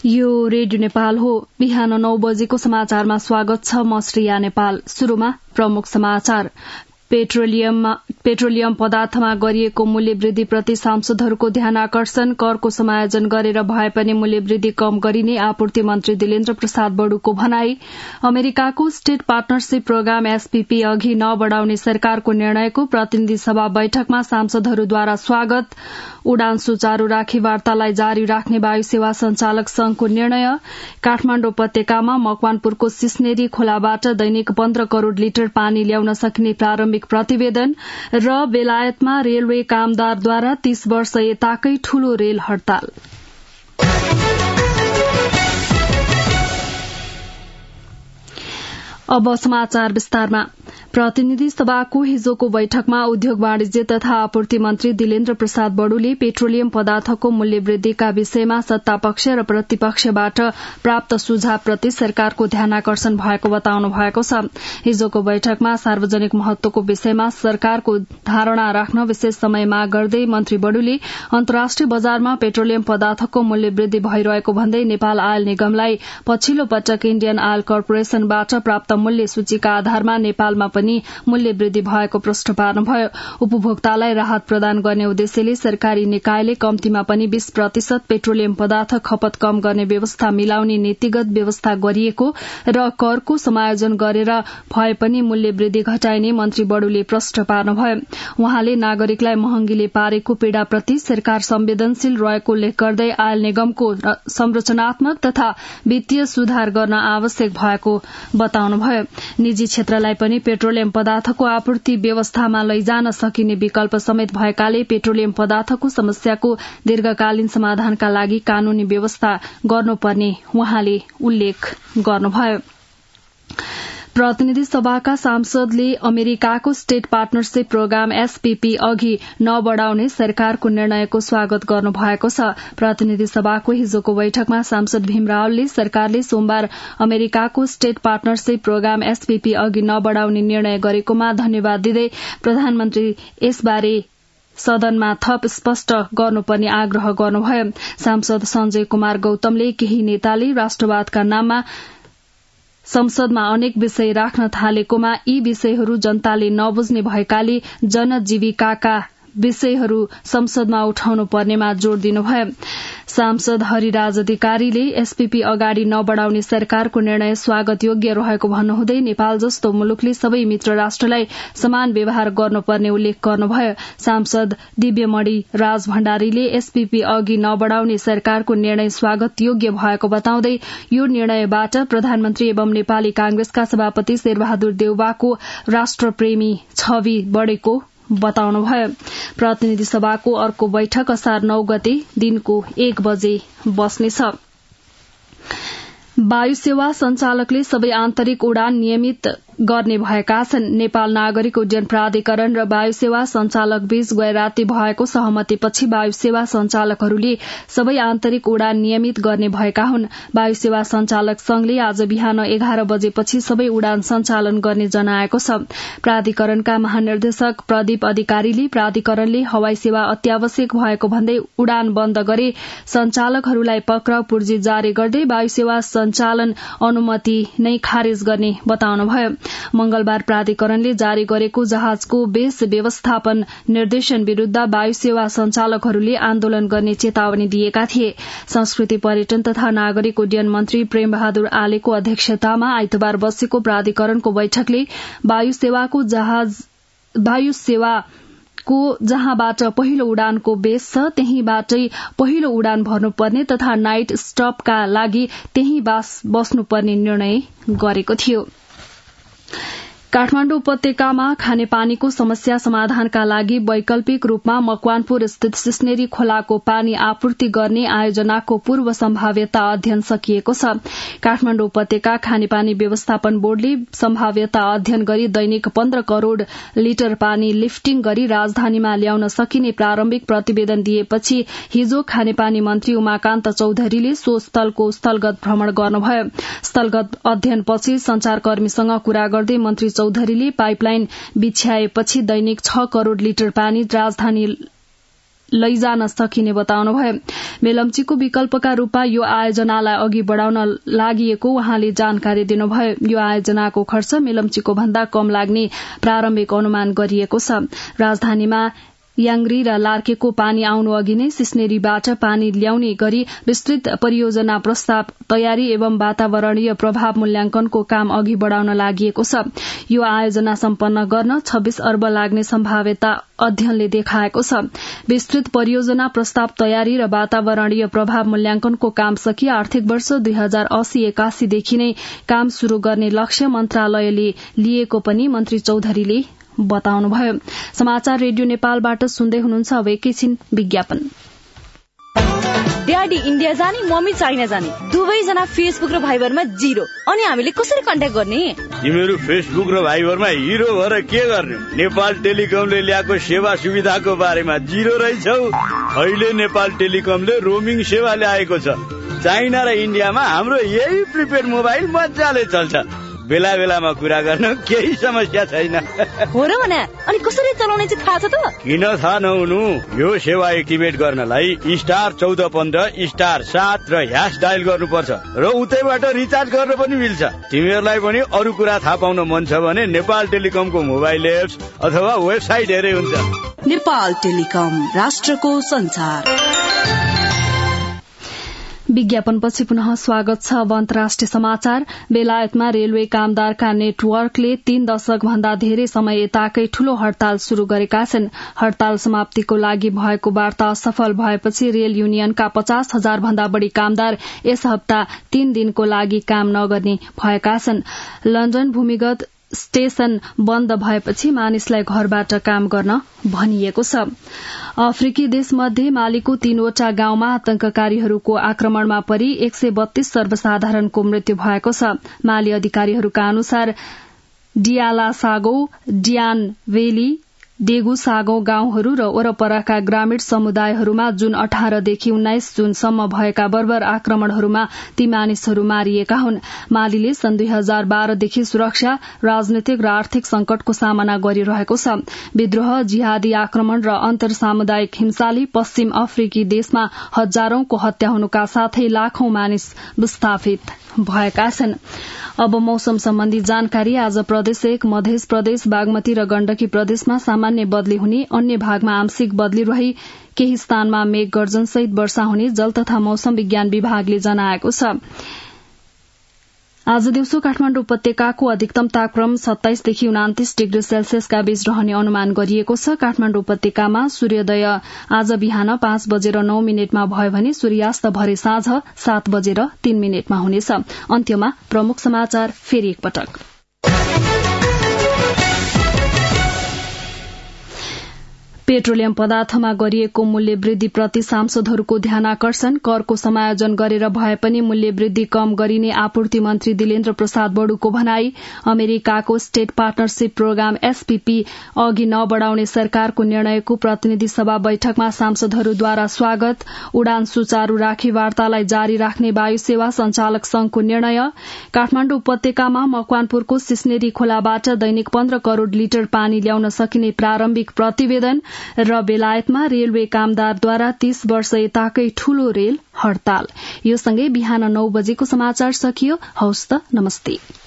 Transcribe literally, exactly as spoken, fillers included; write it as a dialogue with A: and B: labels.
A: यो रेडियो नेपाल हो। बिहान नौ बजेको समाचारमा स्वागत छ। म श्रेया नेपाल। शुरूमा प्रमुख समाचार। पेट्रोलियममा पेट्रोलियम पदार्थमा गरिएको मूल्य वृद्धिप्रति सांसदहरूको ध्यान आकर्षण। करको समायोजन गरेर भए पनि मूल्य वृद्धि कम गरिने आपूर्ति मन्त्री दिलेन्द्र प्रसाद बडुको भनाई। अमेरिकाको स्टेट पार्टनरशिप प्रोग्राम एसपीपी अघि नबढ़ाउने सरकारको निर्णयको प्रतिनिधि सभा बैठकमा सांसदहरूद्वारा स्वागत। उडान सुचारू राखी वार्तालाई जारी राख्ने वायु सेवा संचालक संघको निर्णय। काठमाण्डु उपत्यकामा मकवानपुरको सिस्नेरी खोलाबाट दैनिक पन्ध्र करोड़ लिटर पानी ल्याउन सकिने प्रारम्भिक प्रतिवेदन र बेलायतमा रेलवे कामदारद्वारा तीस वर्ष यताकै ठूलो रेल हड़ताल। अब समाचार विस्तारमा। प्रतिनिधि सभाको हिजोको बैठकमा उद्योग वाणिज्य तथा आपूर्ति मन्त्री दिलेन्द्र प्रसाद बडुले पेट्रोलियम पदार्थको मूल्य वृद्धिका विषयमा सत्तापक्ष र प्रतिपक्षबाट प्राप्त सुझावप्रति सरकारको ध्यानाकर्षण भएको बताउनु भएको छ। हिजोको बैठकमा सार्वजनिक महत्वको विषयमा सरकारको धारणा राख्न विशेष समय माग गर्दै मन्त्री बडुले अन्तर्राष्ट्रिय बजारमा पेट्रोलियम पदार्थको मूल्य वृद्धि भइरहेको भन्दै नेपाल आयल निगमलाई पछिल्लो पटक इण्डियन आयल कर्पोरेशनबाट प्राप्त मूल्य सूचीका आधारमा नेपालमा पनि मूल्य वृद्धि भएको प्रश्न पार्नुभयो। उपभोक्तालाई राहत प्रदान गर्ने उद्देश्यले सरकारी निकायले कम्तीमा पनि बीस प्रतिशत पेट्रोलियम पदार्थ खपत कम गर्ने व्यवस्था मिलाउने नीतिगत व्यवस्था गरिएको र करको समायोजन गरेर भए पनि मूल्य वृद्धि घटाइने मन्त्री बडुले प्रश्न पार्नुभयो। उहाँले नागरिकलाई महँगीले पारेको पीड़ाप्रति सरकार संवेदनशील रहेको उल्लेख गर्दै आयल निगमको संरचनात्मक तथा वित्तीय सुधार गर्न आवश्यक भएको बताउनुभयो। निजी क्षेत्रलाई पनि पेट्रोलियम पदार्थको आपूर्ति व्यवस्थामा लैजान सकिने विकल्प समेत भएकाले पेट्रोलियम पदार्थको समस्याको दीर्घकालीन समाधानका लागि कानूनी व्यवस्था गर्नुपर्ने उहाँले उल्लेख गर्नुभयो। प्रतिनिधि सभाका सांसदले अमेरिकाको स्टेट पार्टनरशिप प्रोग्राम एसपीपी अघि नबढ़ाउने सरकारको निर्णयको स्वागत गर्नु भएको छ। प्रतिनिधि सभाको हिजोको बैठकमा सांसद भीम रावलले सरकारले सोमबार अमेरिकाको स्टेट पार्टनरशिप प्रोग्राम एसपीपी अघि नबढ़ाउने निर्णय गरेकोमा धन्यवाद दिँदै प्रधानमन्त्री यसबारे सदनमा थप स्पष्ट गर्नुपर्ने आग्रह गर्नुभयो। सांसद संजय कुमार गौतमले केही नेताले राष्ट्रवादका नाममा संसदमा अनेक विषय राख्न थालेकोमा यी विषयहरू जनताले नबुझ्ने भएकाले जनजीविकाका विषयहरू संसदमा उठाउनु पर्नेमा जोड़ दिनुभयो। सांसद हरिराज अधिकारीले एसपीपी अगाडि नबढ़ाउने सरकारको निर्णय स्वागत योग्य रहेको भन्नुहुँदै नेपाल जस्तो मुलुकले सबै मित्र राष्ट्रलाई समान व्यवहार गर्नुपर्ने उल्लेख गर्नुभयो। सांसद दिव्यमणि राज भण्डारीले एसपीपी अघि नबढ़ाउने सरकारको निर्णय स्वागत योग्य भएको बताउँदै यो निर्णयबाट प्रधानमन्त्री एवं नेपाली कांग्रेसका सभापति शेरबहादुर देउवाको राष्ट्रप्रेमी छवि बढ़ेको बताउनुभयो। प्रतिनिधि सभाको अर्को बैठक असार नौ गते दिनको एक बजे बस्नेछ। वायु सेवा संचालकले सबै आन्तरिक उडान नियमित गर्ने भएका छन्। नेपाल नागरिक उड्डयन प्राधिकरण र वायु सेवा संचालक बीच गए राति भएको सहमतिपछि वायु सेवा संचालकहरूले सबै आन्तरिक उडान नियमित गर्ने भएका हुन्। वायु सेवा संचालक संघले आज बिहान एघार बजेपछि सबै उडान सञ्चालन गर्ने जनाएको छ। प्राधिकरणका महानिर्देशक प्रदीप अधिकारीले प्राधिकरणले हवाई सेवा अत्यावश्यक भएको भन्दै उडान बन्द गरे संचालकहरूलाई पक्राउ पूर्जी जारी गर्दै वायु सेवा सञ्चालन अनुमति नै खारेज गर्ने बताउनुभयो। मंगलबार प्राधिकरणले जारी गरेको जहाजको बेस व्यवस्थापन निर्देशन विरूद्ध वायु सेवा संचालकहरूले आन्दोलन गर्ने चेतावनी दिएका थिए। संस्कृति पर्यटन तथा नागरिक उड्डयन मन्त्री प्रेम बहादुर आलेको अध्यक्षतामा आइतबार बसेको प्राधिकरणको बैठकले वायु सेवाको जहाज वायु सेवा को जहाँबाट पहिलो उडानको बेस छ त्यहीँबाटै पहिलो उडान भर्नुपर्ने तथा नाइट स्टपका लागि त्यही बस्नुपर्ने निर्णय गरेको थियो। काठमाण्डु उपत्यकामा खानेपानीको समस्या समाधानका लागि वैकल्पिक रूपमा मकवानपुर स्थित सिस्नेरी खोलाको पानी आपूर्ति गर्ने आयोजनाको पूर्व सम्भाव्यता अध्ययन सकिएको छ। काठमाण्डु उपत्यका खानेपानी व्यवस्थापन बोर्डले सम्भाव्यता अध्ययन गरी दैनिक पन्ध्र करोड़ लिटर पानी लिफ्टिङ गरी राजधानीमा ल्याउन सकिने प्रारम्भिक प्रतिवेदन दिएपछि हिजो खानेपानी मन्त्री उमाकान्त चौधरीले सो स्थलको स्थलगत भ्रमण गर्नुभयो। स्थलगत अध्ययनपछि संचारकर्मीसँग कुरा गर्दै मन्त्री चौधरीले पाइपलाइन बिछ्याएपछि दैनिक छ करोड़ लिटर पानी राजधानी लैजान सकिने बताउनुभयो। मेलम्चीको विकल्पका रूपमा यो आयोजनालाई अघि बढ़ाउन लागि उहाँले जानकारी दिनुभयो। यो आयोजनाको खर्च मेलम्चीको भन्दा कम लाग्ने प्रारम्भिक अनुमान गरिएको छ। राजधानीमा याङ्ग्री र लार्केको पानी आउनु अघि नै सिस्नेरीबाट पानी ल्याउने गरी विस्तृत परियोजना प्रस्ताव तयारी एवं वातावरणीय प्रभाव मूल्याङ्कनको काम अघि बढ़ाउन लागि छ। यो आयोजना सम्पन्न गर्न छब्बीस अर्ब लाग्ने सम्भाव्यता अध्ययनले देखाएको छ। विस्तृत परियोजना प्रस्ताव तयारी र वातावरणीय प्रभाव मूल्याङ्कनको काम सकी आर्थिक वर्ष दुई हजार अस्सी एकासी देखि नै काम शुरू गर्ने लक्ष्य मन्त्रालयले लिएको पनि मन्त्री चौधरीले बताउनुभयो। समाचार रेडियो नेपालबाट सुन्दै हुनुहुन्छ। अब एकैछिन विज्ञापन।
B: ड्याडी इन्डिया जाने, मम्मी चाइना जाने, दुवैजना फेसबुक र भाइबरमा जिरो। अनि हामीले कसरी कन्ट्याक्ट गर्ने?
C: तिमीहरू फेसबुक र भाइबरमा हिरो भएर के गर्ने? नेपाल टेलिकमले ल्याएको सेवा सुविधाको बारेमा जिरो रहेछौ। अहिले नेपाल टेलिकमले रोमिङ सेवा ल्याएको छ। चाइना र इन्डियामा हाम्रो यही प्रिपेड मोबाइल मजाले चल्छ। बेला बेलामा कुरा गर्न केही समस्या छैन।
B: हो र भने अनि कसरी चलाउने चाहिँ थाहा छ त?
C: किन थाहा नहुनु? यो सेवा एक्टिभेट गर्नलाई स्टार चौध पन्ध्र स्टार सात र ह्यास डायल गर्नुपर्छ र उतैबाट रिचार्ज गर्न पनि मिल्छ। तिमीहरूलाई पनि अरू कुरा थाहा पाउन मन छ भने नेपाल टेलिकमको मोबाइल एप्स अथवा वेबसाइट हेरे हुन्छ।
D: नेपाल टेलिकम, राष्ट्रको संचार।
A: विज्ञापनपछि पुनः स्वागत छ। अब अन्तर्राष्ट्रिय समाचार। बेलायतमा रेलवे कामदारका नेटवर्कले तीन दशक भन्दा धेरै समय यताकै ठूलो हड़ताल शुरू गरेका छन्। हड़ताल समाप्तिको लागि भएको वार्ता असफल भएपछि रेल युनियनका पचास हजार भन्दा बढ़ी कामदार यस हप्ता तीन दिनको लागि काम नगर्ने भएका छन्। लन्डन भूमिगत स्टेशन बन्द भएपछि मानिसलाई घरबाट काम गर्न भनिएको छ। अफ्रिकी देशमध्ये मालीको तीनवटा गाउँमा आतंककारीहरूको आक्रमणमा परि एक सय बत्तीस सर्वसाधारणको मृत्यु भएको छ। माली अधिकारीहरूका अनुसार डियाला सागो, डियान भेली, डेगु सागो गाउँहरू र वरपरका ग्रामीण समुदायहरूमा जुन अठारदेखि उन्नाइस जुनसम्म भएका बर्बर आक्रमणहरूमा ती मानिसहरू मारिएका हुन्। मालीले सन् दुई हजार बाह्रदेखि सुरक्षा, राजनीतिक र आर्थिक संकटको सामना गरिरहेको छ। विद्रोह, जिहादी आक्रमण र अन्तर सामुदायिक हिंसाले पश्चिम अफ्रिकी देशमा हजारौंको हत्या हुनुका साथै लाखौं मानिस विस्थापित भएका छन्। अब मौसम सम्बन्धी जानकारी। आज प्रदेश एक, मध्य प्रदेश, बागमती र गण्डकी प्रदेशमा सामान्य बदली हुने, अन्य भागमा आंशिक बदली रही केही स्थानमा मेघ गर्जनसहित वर्षा हुने जल तथा मौसम विज्ञान विभागले जनाएको छ। आज दिउँसो काठमाडौँ उपत्यकाको अधिकतम तापक्रम सत्ताइसदेखि उनातिस डिग्री सेल्सियसका बीच रहने अनुमान गरिएको छ। काठमाडौँ उपत्यकामा सूर्योदय आज बिहान पाँच बजेर नौ मिनटमा भयो भने सूर्यास्त भरे साँझ सात बजेर तीन मिनटमा हुनेछ। अन्त्यमा प्रमुख समाचार फेरि एकपटक। पेट्रोलियम पदार्थमा गरिएको मूल्य वृद्धिप्रति सांसदहरूको ध्यानाकर्षण। करको समायोजन गरेर भए पनि मूल्य वृद्धि कम गरिने आपूर्ति मन्त्री दिलेन्द्र प्रसाद बडुको भनाई। अमेरिकाको स्टेट पार्टनरशिप प्रोग्राम एसपीपी अघि नबढ़ाउने सरकारको निर्णयको प्रतिनिधि सभा बैठकमा सांसदहरूद्वारा स्वागत। उडान सुचारू राखी वार्तालाई जारी राख्ने वायु सेवा संचालक संघको निर्णय। काठमाडौँ उपत्यकामा मकवानपुरको सिस्नेरी खोलाबाट दैनिक पन्ध्र करोड़ लिटर पानी ल्याउन सकिने प्रारम्भिक प्रतिवेदन। र बेलायतमा रेलवे कामदारद्वारा तीस वर्ष यताकै ठूलो रेल हड़ताल। यो सँगै बिहान नौ बजेको समाचार सकियो। हवस् त, नमस्ते।